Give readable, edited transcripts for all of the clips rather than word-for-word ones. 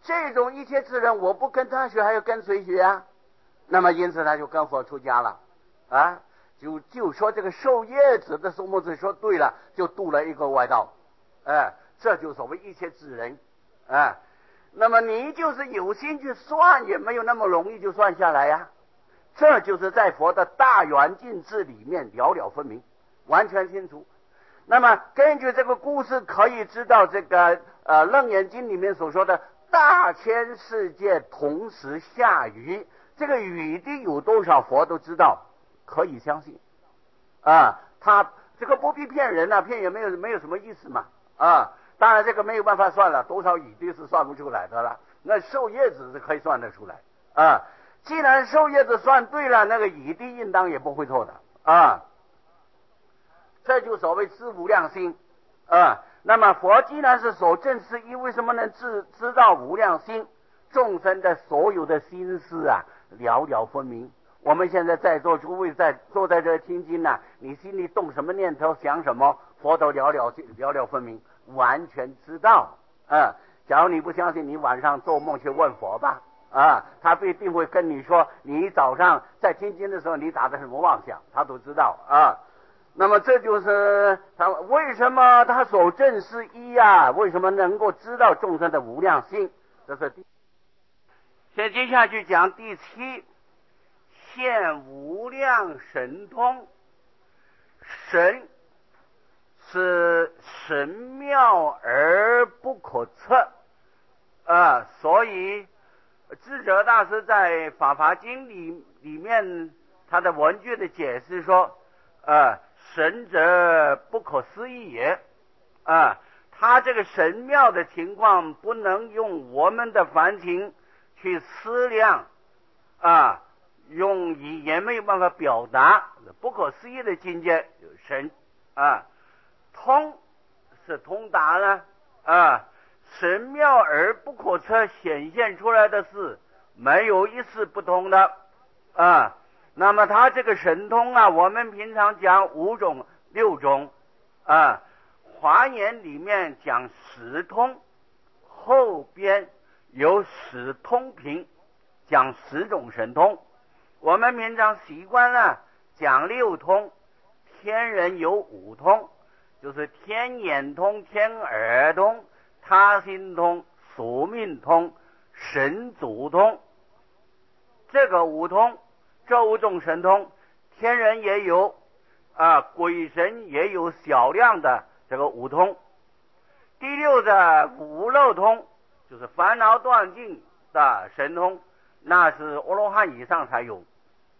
这种一切自然，我不跟他学，还要跟谁学啊？那么因此他就跟佛出家了啊。就说这个受业子的苏木子说对了，就渡了一个外道，这就所谓一切自然啊。那么你就是有心去算，也没有那么容易就算下来呀。这就是在佛的大圆镜智里面了了分明，完全清楚。那么根据这个故事可以知道，这个楞严经里面所说的大千世界同时下雨，这个雨滴有多少佛都知道，可以相信啊。他这个不必骗人啊，骗也没有什么意思嘛啊。当然这个没有办法算了，多少雨滴是算不出来的了，那受叶子是可以算得出来啊。既然受叶子算对了，那个雨滴应当也不会错的啊。这就所谓知无量心啊。那么佛既然是所证是一，为什么能知道无量心？众生的所有的心思啊，了了分明。我们现在在座诸位坐在这听经啊，你心里动什么念头，想什么，佛都了了分明，完全知道啊。假如你不相信，你晚上做梦去问佛吧啊，他必定会跟你说，你早上在听经的时候你打的什么妄想，他都知道啊。那么这就是他为什么他所证是一啊，为什么能够知道众生的无量心，这是第。现接下去讲第七，现无量神通。神是神妙而不可测啊，所以智者大师在法华经里面他的文句的解释说神者不可思议也啊。他这个神妙的情况不能用我们的凡情去思量啊，用语言没有办法表达，不可思议的境界有神啊。通是通达呢啊，神妙而不可测显现出来的事，没有一事不通的啊。那么他这个神通啊，我们平常讲5种6种啊，华严里面讲10通，后边有10通品，讲10种神通。我们平常习惯了讲6通，天人有5通，就是天眼通、天耳通、他心通、宿命通、神足通。这个5通，这5种神通，天人也有鬼神也有小量的这个5通。第6的无漏通，就是烦恼断尽的神通，那是阿罗汉以上才有。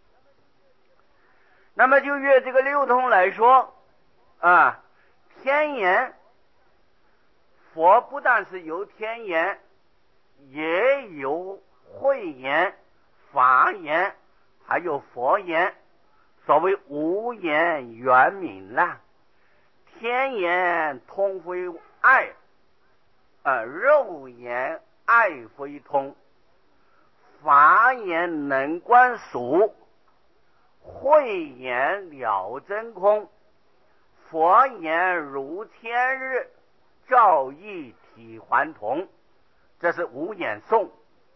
那么就越这个6通来说天眼，佛不但是有天眼，也有慧眼、法眼，还有佛眼，所谓5眼圆明啦。天眼通非爱肉眼爱非通，法眼能观俗，慧眼了真空，佛眼如天日，照一体还同。这是5眼颂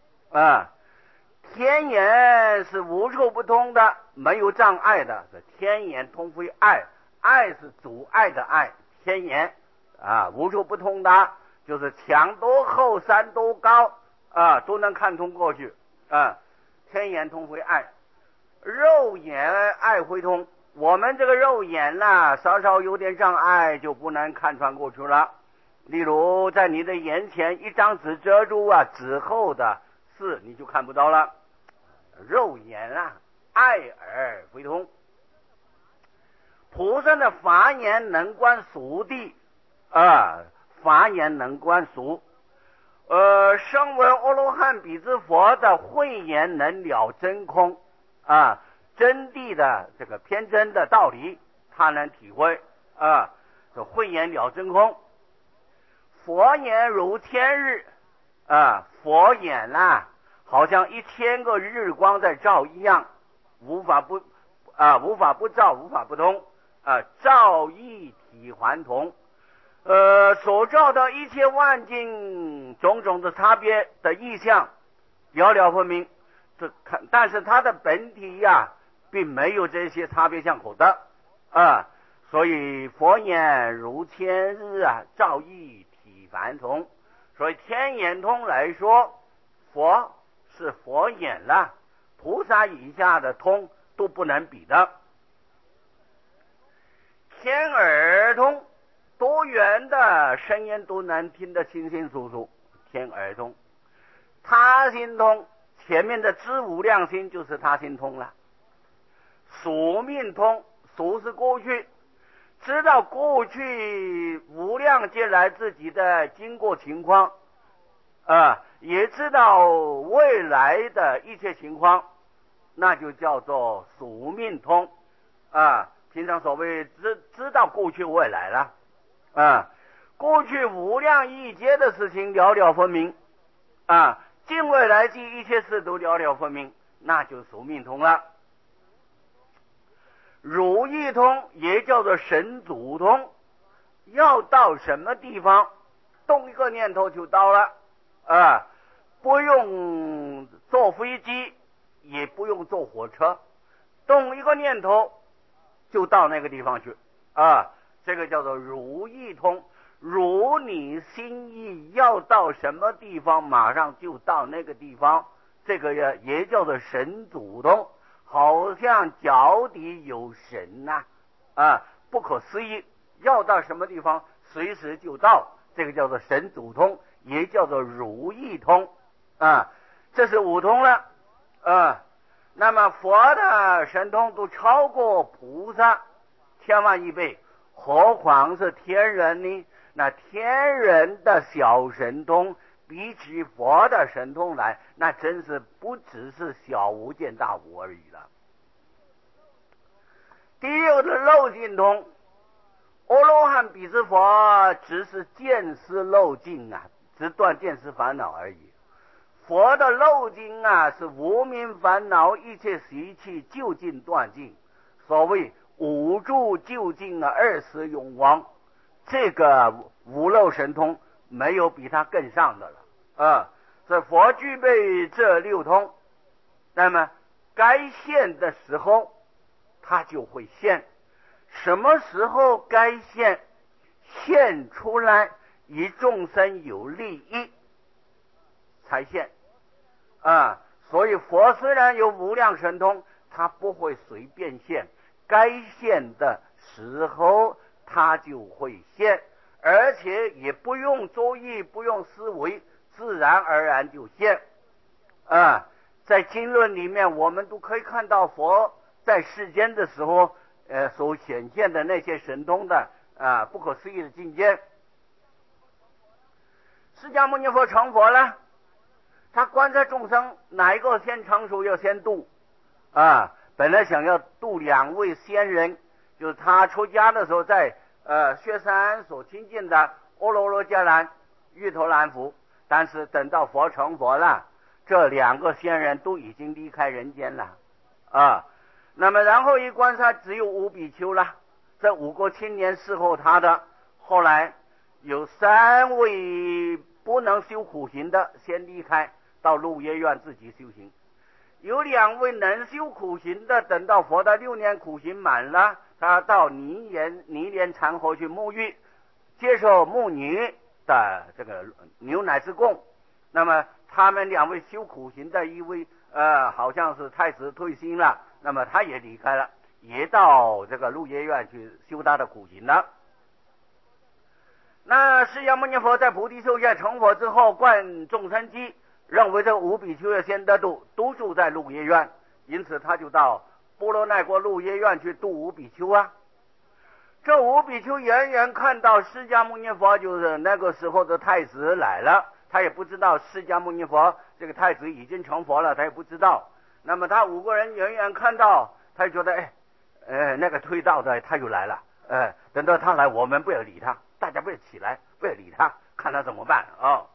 天眼是无处不通的，没有障碍的，是天眼通非爱，爱是阻碍的爱，天眼无处不通的，就是墙多厚山多高都能看通过去天眼通非爱。肉眼爱会通，我们这个肉眼稍稍有点障碍就不能看穿过去了。例如在你的眼前一张纸遮住纸后的事你就看不到了，肉眼爱而会通。菩萨的法眼能观俗谛法眼能观俗声闻阿罗汉比之佛的慧眼能了真空真谛的这个偏真的道理他能体会这慧眼了真空。佛眼如天日佛眼好像1000个日光在照一样，无法不照，无法不通照一体还同所照的一切万境种种的差别的意象了了分明，但是它的本体呀，并没有这些差别相口的所以佛眼如千日照一体凡同。所以天眼通来说，佛是佛眼了，菩萨以下的通都不能比的。天耳通，多元的声音都能听得清清楚楚，天耳通。他心通，前面的知无量心就是他心通了。宿命通，宿是过去，知道过去无量劫来自己的经过情况也知道未来的一切情况，那就叫做宿命通平常所谓知道过去未来了过去无量亿劫的事情了了分明近未来际一切事都了了分明，那就宿命通了。如意通也叫做神足通，要到什么地方动一个念头就到了不用坐飞机，也不用坐火车，动一个念头就到那个地方去这个叫做如意通。如你心意要到什么地方，马上就到那个地方，这个也叫做神足通，好像脚底有神不可思议，要到什么地方随时就到，这个叫做神足通，也叫做如意通这是五通了那么佛的神通都超过菩萨千万亿倍，何况是天人呢？那天人的小神通比起佛的神通来，那真是不只是小巫见大巫而已了。第六的漏尽通，阿罗汉比之佛只是见思漏尽只断见思烦恼而已。佛的漏尽是无明烦恼一切习气究竟断尽，所谓五住究竟二十永亡，这个无漏神通没有比他更上的了所以佛具备这六通，那么该现的时候他就会现，什么时候该现出来以众生有利益才现所以佛虽然有无量神通，他不会随便现，该现的时候他就会现，而且也不用作意，不用思维，自然而然就现在经论里面我们都可以看到佛在世间的时候所显现的那些神通的不可思议的境界。释迦牟尼佛成佛了，他观察众生哪一个先成熟要先度本来想要度两位仙人，就是他出家的时候在雪山所亲近的阿罗罗迦兰、玉头兰佛，但是等到佛成佛了，这两个仙人都已经离开人间了那么然后一观察只有五比丘了，这五个青年侍候他的，后来有三位不能修苦行的先离开到鹿野苑自己修行，有两位能修苦行的，等到佛的6年苦行满了，他到泥莲禅河去沐浴，接受牧女的这个牛奶之供。那么他们两位修苦行的一位好像是太子退心了，那么他也离开了，也到这个鹿野苑去修他的苦行了。那释迦牟尼佛在菩提树下成佛之后，观众生机，认为这五比丘要先得度，都住在鹿野苑，因此他就到波罗奈国鹿野苑去度五比丘这五比丘远远看到释迦牟尼佛，就是那个时候的太子来了，他也不知道释迦牟尼佛这个太子已经成佛了，他也不知道。那么他5个人远远看到，他就觉得那个推道的他又来了等到他来，我们不要理他，大家不要起来，不要理他，看他怎么办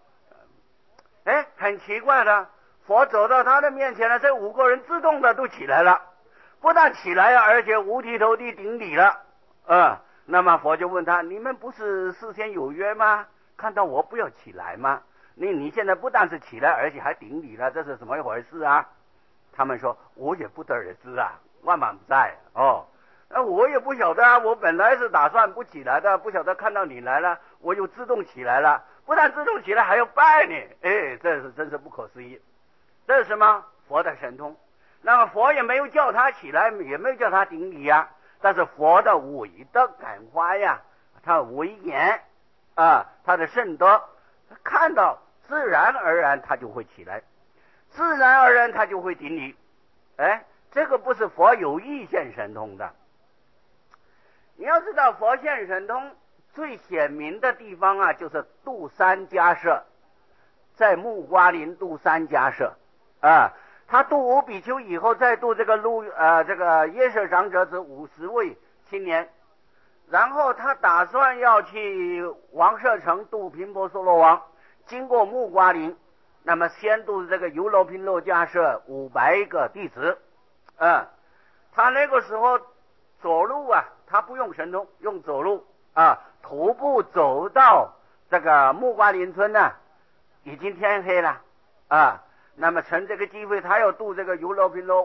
很奇怪的，佛走到他的面前了，这5个人自动的都起来了，不但起来了，而且五体投地顶礼了那么佛就问他，你们不是事先有约吗？看到我不要起来吗？你现在不但是起来，而且还顶礼了，这是怎么一回事啊？他们说，我也不得而知啊，万满不在哦。我也不晓得啊，我本来是打算不起来的，不晓得看到你来了，我就自动起来了，不但自动起来，还要拜你，哎，这是真是不可思议。这是什么？佛的神通。那么佛也没有叫他起来，也没有叫他顶礼呀，但是佛的伟的感化呀，他威严啊，他的圣德，看到自然而然他就会起来，自然而然他就会顶礼。哎，这个不是佛有意现神通的。你要知道，佛现神通最显明的地方啊，就是度三迦舍，在木瓜林度三迦舍啊。他度五比丘以后，再度这个耶舍长者子50位青年，然后他打算要去王舍城度频婆娑罗王，经过木瓜林，那么先度这个尤罗频罗迦舍500个弟子，他那个时候走路啊，他不用神通，用走路啊，徒步走到这个木瓜林村呢，已经天黑了啊。那么趁这个机会，他要度这个尤罗频罗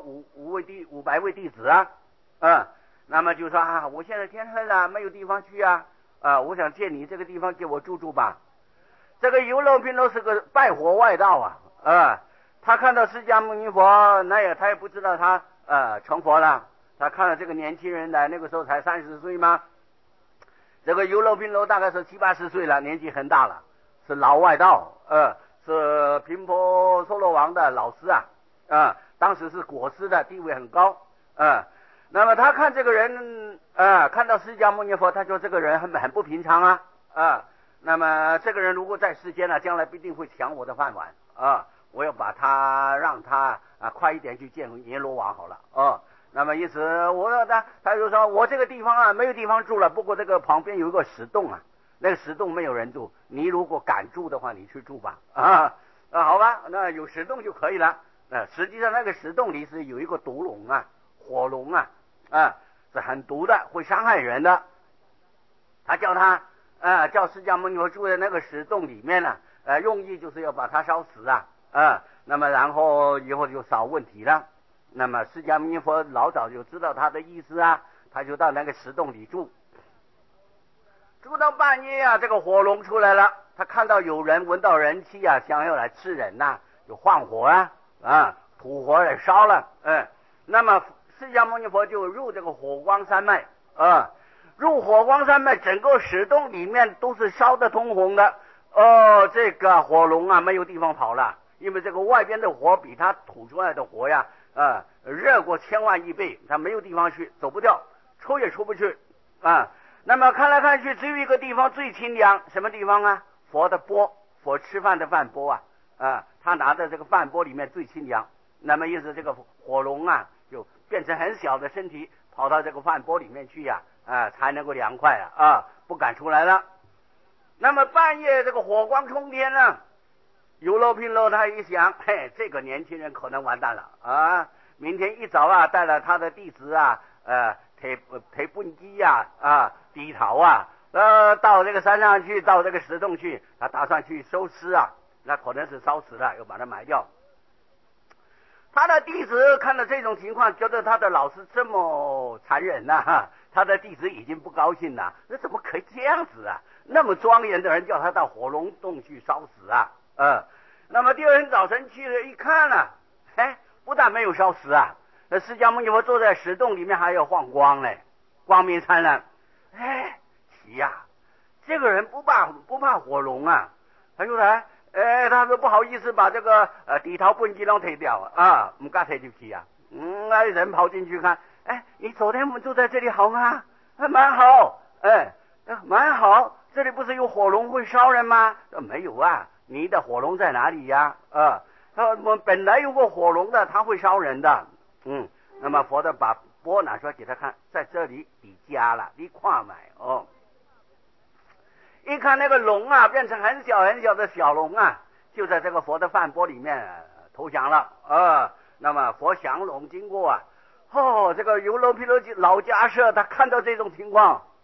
500位弟子啊，那么就说啊，我现在天黑了，没有地方去啊，我想借你这个地方给我住住吧。这个尤罗频罗是个拜火外道啊，他看到释迦牟尼佛，他也不知道他成佛了，他看到这个年轻人来，那个时候才30岁吗？这个尤罗频罗大概是70、80岁了，年纪很大了，是老外道，是频婆娑罗王的老师当时是国师的，地位很高那么他看这个人看到释迦牟尼佛，他说这个人很不平常那么这个人如果在世间将来必定会抢我的饭碗我要把他让他快一点去见阎罗王好了那么因此他就说，我这个地方没有地方住了，不过这个旁边有一个石洞那个石洞没有人住，你如果敢住的话，你去住吧好吧，那有石洞就可以了。实际上那个石洞里是有一个毒龙火龙是很毒的，会伤害人的。他叫释迦牟尼佛住在那个石洞里面用意就是要把他烧死那么然后以后就少问题了。那么释迦牟尼佛老早就知道他的意思他就到那个石洞里住到半夜这个火龙出来了，他看到有人闻到人气想要来吃人就放火土火来烧了那么释迦牟尼佛就入这个火光山脉入火光山脉，整个石洞里面都是烧得通红的这个火龙没有地方跑了，因为这个外边的火比他吐出来的火热过1000万亿倍，他没有地方去，走不掉，出也出不去那么看来看去只有一个地方最清凉，什么地方佛的钵，佛吃饭的饭钵他拿的这个饭钵里面最清凉。那么因此这个火龙就变成很小的身体跑到这个饭钵里面去才能够凉快不敢出来了。那么半夜这个火光冲天尤罗频罗他一想，这个年轻人可能完蛋了明天一早带了他的弟子提bun基低头到这个山上去，到这个石洞去，他打算去收尸那可能是烧死了，又把它埋掉。他的弟子看到这种情况，觉得他的老师这么残忍他的弟子已经不高兴了，那怎么可以这样子那么庄严的人叫他到火龙洞去烧死那么第二天早晨去了一看不但没有烧死那释迦牟尼佛坐在石洞里面还要放光光明灿烂奇这个人不怕火龙他就来他说不好意思把这个底头bun基都推掉不敢推进去人跑进去看，你昨天我们住在这里好吗？蛮好蛮好，这里不是有火龙会烧人吗？没有你的火龙在哪里我们本来有个火龙的，它会烧人的那么佛的把钵拿出来给他看，在这里你加了，你看买一看那个龙变成很小很小的小龙就在这个佛的饭钵里面投降了那么佛降龙经过这个尤罗频罗老迦舍他看到这种情况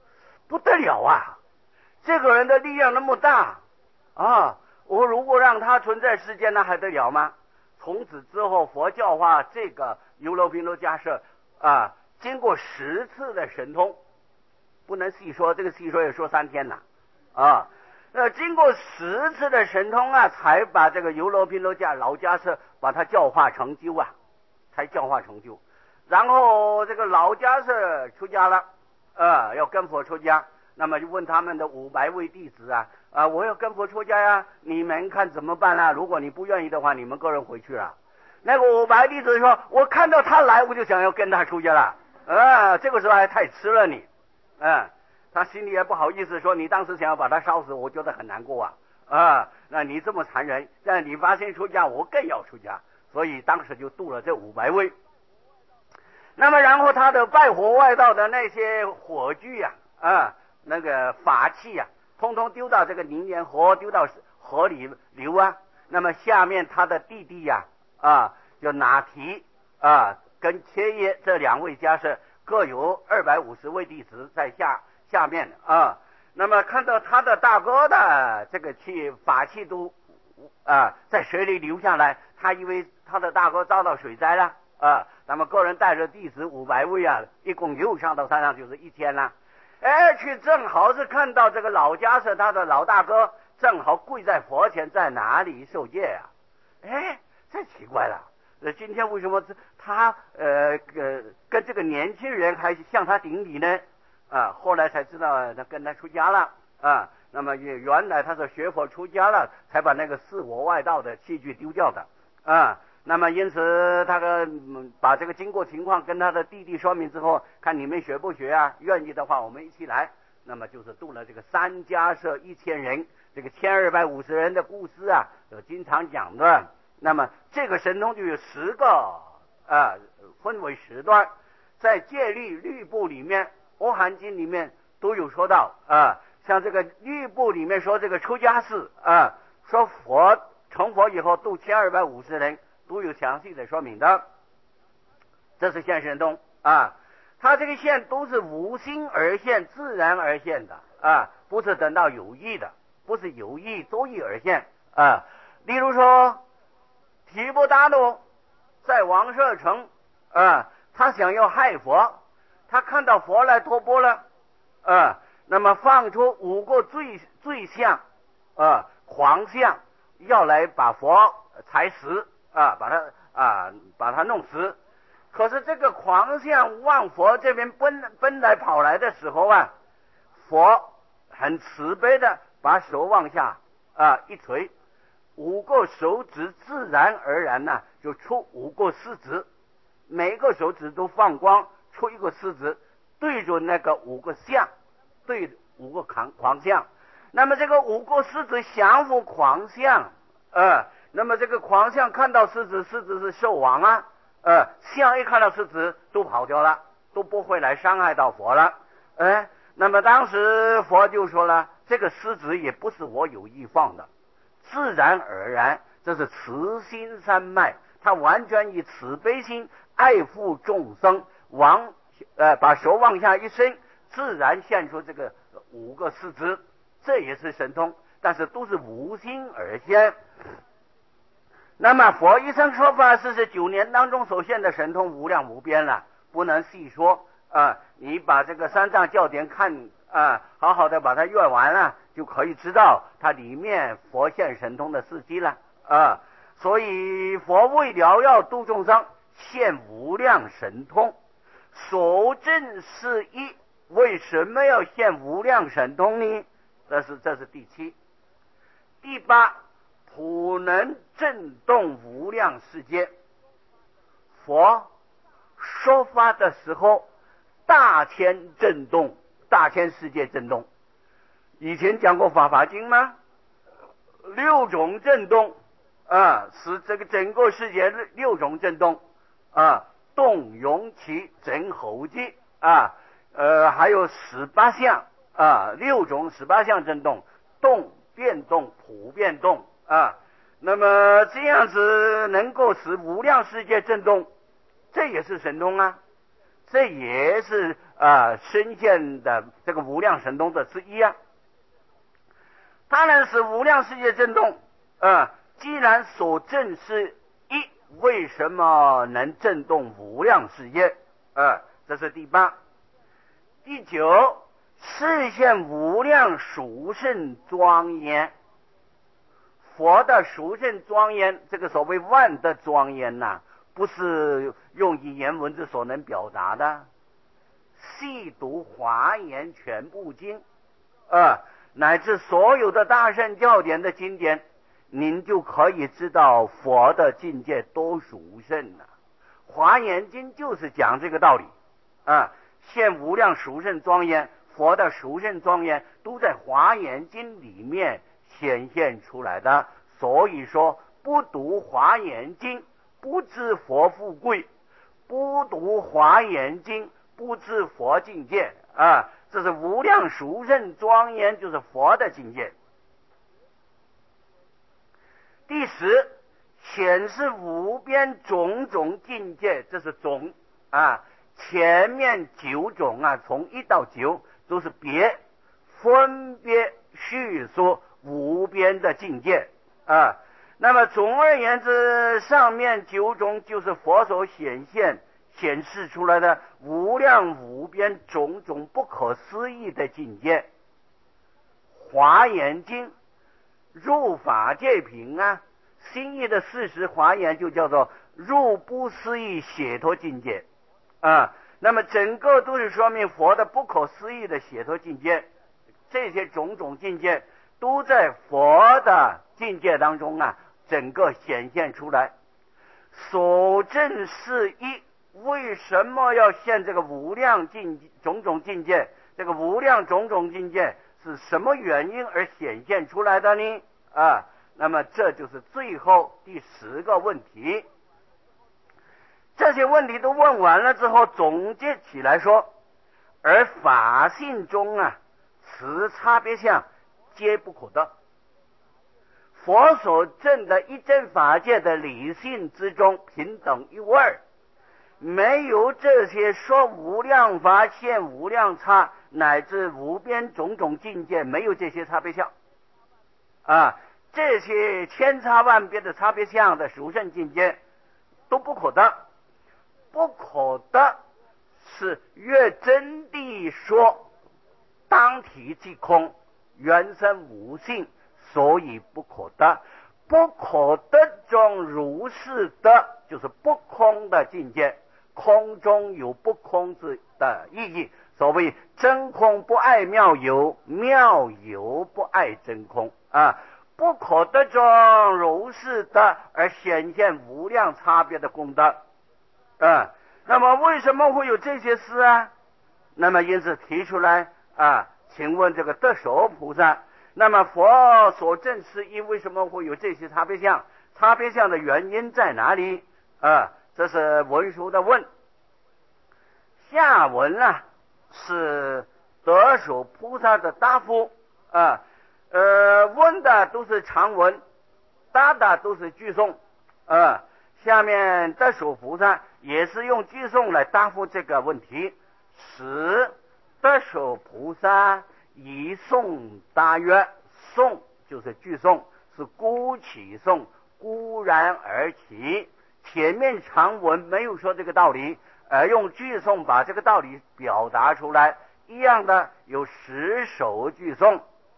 不得了啊！这个人的力量那么大啊！我如果让他存在世间，那还得了吗？从此之后，佛教化这个优楼频陀迦摄啊，经过10次的神通，不能细说，这个细说也说3天了啊。经过10次的神通啊，才把这个优楼频陀老迦摄把他教化成就啊，才教化成就。然后这个老迦摄出家了，要跟佛出家，那么就问他们的500位弟子啊，我要跟佛出家呀，你们看怎么办啊？如果你不愿意的话，你们个人回去了。那个500弟子说，我看到他来，我就想要跟他出家了，这个时候还太迟了你，他心里也不好意思说，你当时想要把他烧死，我觉得很难过那你这么残忍，但你发心出家，我更要出家，所以当时就度了这500位。那么然后他的拜火外道的那些火炬那个法器通通丢到这个宁年河，丢到河里流那么下面他的弟弟就拿提跟切耶这2位迦摄各有250位弟子在下面那么看到他的大哥的这个法器都在水里流下来，他以为他的大哥遭到水灾了那么个人带着弟子500位一共又上到山上，就是1天了。去正好是看到这个老迦摄他的老大哥正好跪在佛前，在哪里受戒这奇怪了，今天为什么他跟这个年轻人还向他顶礼呢？后来才知道他跟他出家了那么原来他是学佛出家了，才把那个自我外道的器具丢掉的那么因此他把这个经过情况跟他的弟弟说明之后，看你们学不学愿意的话我们一起来。那么就是度了这个3迦摄1000人，这个1250人的故事有经常讲的。那么这个神通就有10个分为10段，在戒律部里面，阿含经里面都有说到像这个律部里面说这个出家士说佛成佛以后度1250人，都有详细的说明的。这是现神通他这个现都是无心而现，自然而现的不是等到有意的，不是有意作意而现例如说提婆达多在王舍城他想要害佛，他看到佛来托钵了那么放出5个罪相狂相，要来把佛踩死把他弄死。可是这个狂相往佛这边奔来跑来的时候佛很慈悲的把手往下一垂，5个手指自然而然就出5个狮子，每个手指都放光，出一个狮子，对准那个5个相，对5个狂相。那么这个5个狮子降服狂相那么这个狂相看到狮子，狮子是兽王相一看到狮子都跑掉了，都不会来伤害到佛了那么当时佛就说了，这个狮子也不是我有意放的，自然而然，这是慈心三脉，他完全以慈悲心爱护众生，把手往下一伸，自然现出这个5个狮子，这也是神通，但是都是无心而现。那么佛一生说法49年当中所现的神通无量无边了，不能细说你把这个三藏教典看好好的把它阅完了，就可以知道它里面佛现神通的事迹了所以佛为了要度众生，现无量神通，所证是一。为什么要现无量神通呢？这是第7。第8，普能震动无量世界。佛说法的时候，大千震动，大千世界震动。以前讲过法华经吗？6种震动使这个整个世界6种震动动容其整吼机还有18相6种18相震动，动变动普变动那么这样子能够使无量世界震动，这也是神通这也是深陷的这个无量神通的之一啊。当然是无量世界震动，既然所证是一，为什么能震动无量世界？这是第八。第九，示现无量殊胜庄严。佛的殊胜庄严，这个所谓万德庄严呐，不是用语言文字所能表达的。细读华严全部经，乃至所有的大乘教典的经典，您就可以知道佛的境界多殊胜了。华严经就是讲这个道理，现无量殊胜庄严，佛的殊胜庄严都在华严经里面显现出来的。所以说，不读华严经，不知佛富贵；不读华严经，不知佛境界这是无量殊胜庄严，就是佛的境界。第十，显示无边种种境界，这是种前面九种从1到9都是别，分别叙说无边的境界那么总而言之，上面9种就是佛所显示出来的无量无边种种不可思议的境界。华严经入法界品心意的事实华严就叫做入不思议解脱境界那么整个都是说明佛的不可思议的解脱境界。这些种种境界都在佛的境界当中整个显现出来。所证是一，为什么要现这个无量种种境界？这个无量种种境界是什么原因而显现出来的呢？那么这就是最后第10个问题。这些问题都问完了之后，总结起来说，而法性中此差别相皆不可得。佛所证的一真法界的理性之中平等一无二，没有这些说无量法现无量差乃至无边种种境界，没有这些差别相这些千差万别的差别相的殊胜境界都不可得。不可得是越真谛说当体即空，原生无性，所以不可得。不可得中如是得，就是不空的境界。空中有不空之的意义，所谓真空不爱妙有，妙有不爱真空不可得中如是得，而显现无量差别的功德那么为什么会有这些事那么因此提出来请问这个得手菩萨，那么佛所证是一，为什么会有这些差别相？差别相的原因在哪里这是文殊的问。下文是得手菩萨的答复问的都是长文，答的都是句诵下面得手菩萨也是用句诵来答复这个问题。使得手菩萨以诵答曰，诵就是句诵，是孤起诵，孤然而起，前面长文没有说这个道理，而用句诵把这个道理表达出来。一样的有10首句诵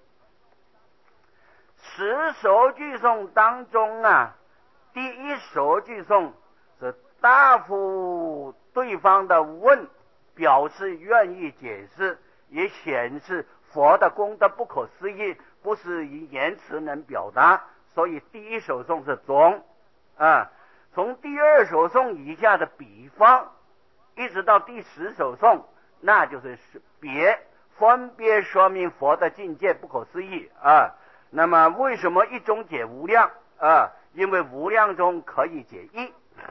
，10首句诵当中第1首句诵是答复对方的问，表示愿意解释，也显示佛的功德不可思议，不是以言辞能表达，所以第1首颂是总从第2首颂以下的比方一直到第10首颂，那就是别，分别说明佛的境界不可思议那么为什么一中解无量因为无量中可以解一。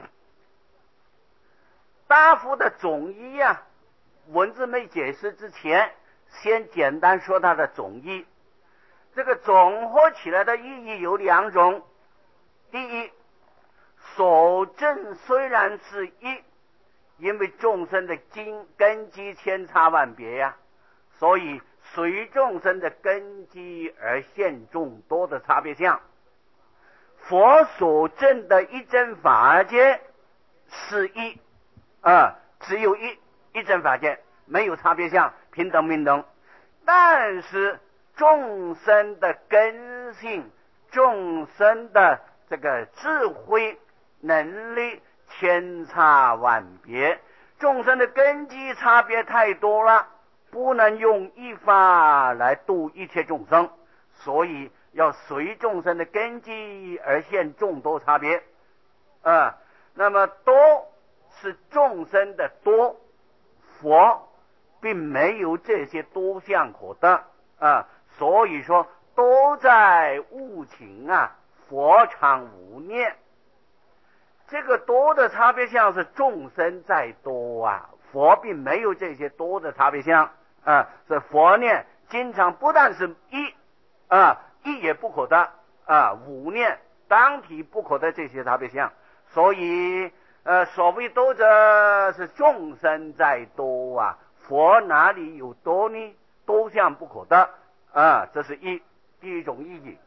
答复的总义文字没解释之前，先简单说它的总义。这个总合起来的意义有2种。第一，所证虽然是一， 因为众生的根基千差万别呀，所以随众生的根基而现众多的差别相。佛所证的一真法界是一只有一真法界，没有差别相，平等平等。但是众生的根性，众生的这个智慧能力千差万别，众生的根基差别太多了，不能用一法来度一切众生，所以要随众生的根基而现众多差别。那么多是众生的多，佛并没有这些多相可得所以说多在无情佛常无念。这个多的差别相是众生在多佛并没有这些多的差别相所以佛念经常不但是一也不可得无念当体不可得这些差别相。所以所谓多者是众生在多佛哪里有多呢？多相不可得这是第一种意义。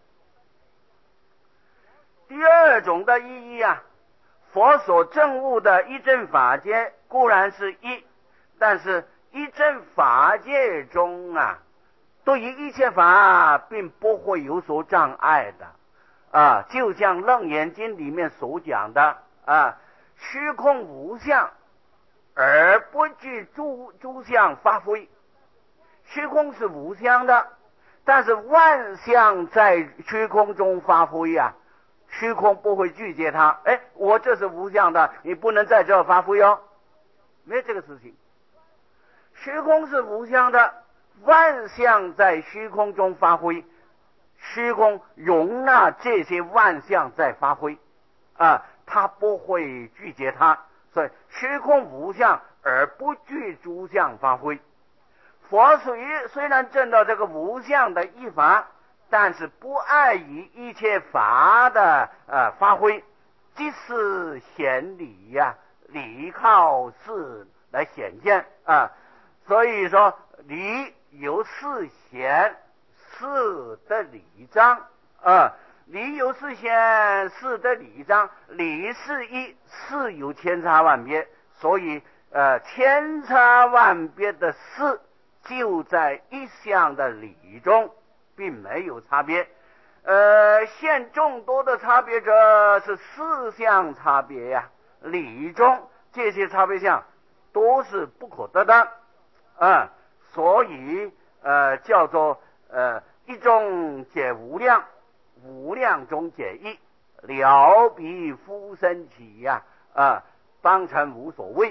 第二种的意义佛所证悟的一真法界固然是一，但是一真法界中对于一切法并不会有所障碍的就像楞严经里面所讲的虚空无相而不具诸相发挥。虚空是无相的，但是万象在虚空中发挥虚空不会拒绝它。我这是无相的，你不能在这发挥没这个事情。虚空是无相的，万象在虚空中发挥，虚空容纳这些万象在发挥它不会拒绝它。所以虚空无相而不具诸相发挥。佛虽然证到这个无相的一法，但是不碍于一切法的发挥，即是显理理靠事来显现所以说理有事显，事的理章理有事显，事的理章。理是一，事有千差万别，所以千差万别的事就在一项的理中，并没有差别。现众多的差别者是四项差别理中这些差别相都是不可得的所以叫做一中解无量，无量中解一，了彼夫生起当成无所谓。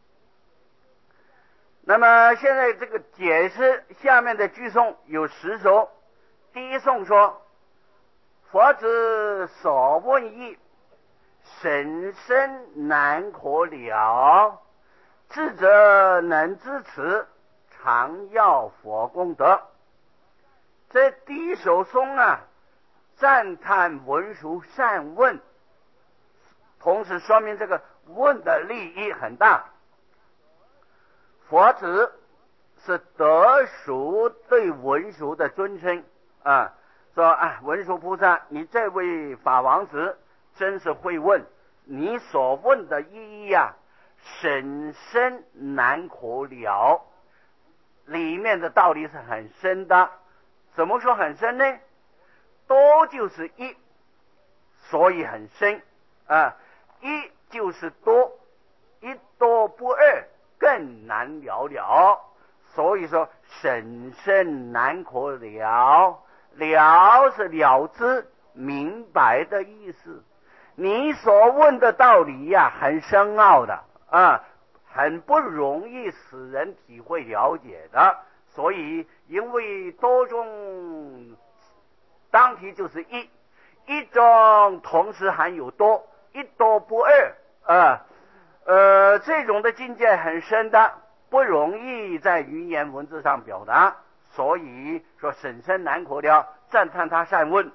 那么现在这个解释下面的句颂有10首。第一颂说：佛之所问义，甚深难可了，智者能知此，常要佛功德。这第一首颂赞叹文殊善问，同时说明这个问的利益很大。佛子是得殊对文殊的尊称说文殊菩萨，你这位法王子真是会问，你所问的意义甚深难可了，里面的道理是很深的。怎么说很深呢？多就是一，所以很深一就是多，一多不二，更难了，所以说甚深难可了。了是了之明白的意思。你所问的道理很深奥的很不容易使人体会了解的。所以因为多中当体就是一中同时含有多，一多不二这种的境界很深的，不容易在语言文字上表达，所以说甚深难可了，赞叹他善问。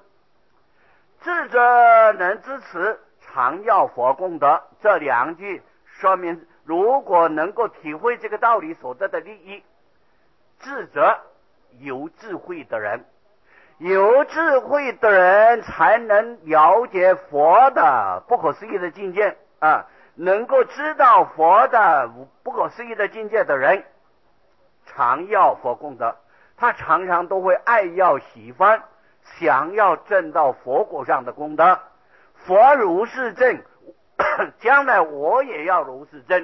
智者能知此，常要佛功德。这两句说明如果能够体会这个道理所得的利益，智者有智慧的人，有智慧的人才能了解佛的不可思议的境界啊，能够知道佛的不可思议的境界的人，常要佛功德，他常常都会爱要喜欢，想要证到佛果上的功德。佛如是证，将来我也要如是证，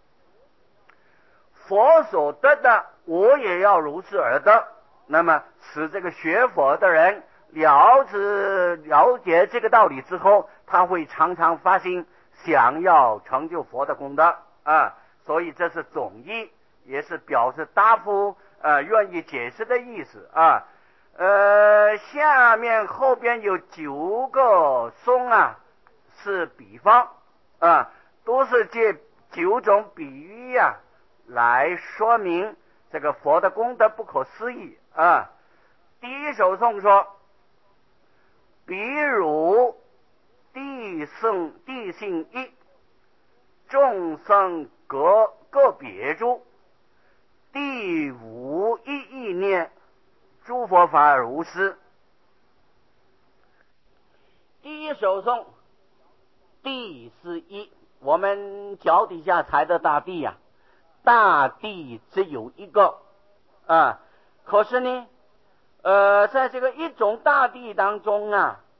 佛所得的我也要如是而得。那么使这个学佛的人了解这个道理之后，他会常常发心想要成就佛的功德啊。所以这是总义，也是表示答复愿意解释的意思啊。下面后边有9个颂啊，是比方啊，都是借9种比喻啊来说明这个佛的功德不可思议啊。第一首颂说，比如地性一，众生各别诸，地无一意念，诸佛法如是。第一首颂，地是一，我们脚底下踩的大地啊，大地只有一个啊，可是呢在这个一种大地当中啊，